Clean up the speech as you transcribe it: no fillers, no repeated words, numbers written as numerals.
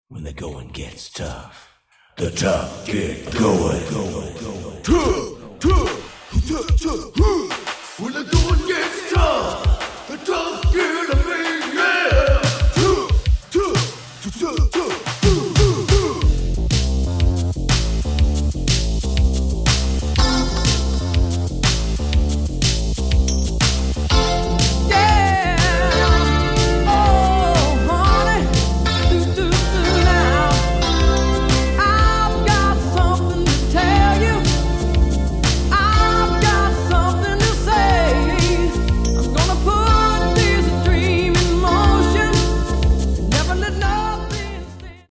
When the going gets tough, the tough get going. Tough, tough, tough, tough. When the going gets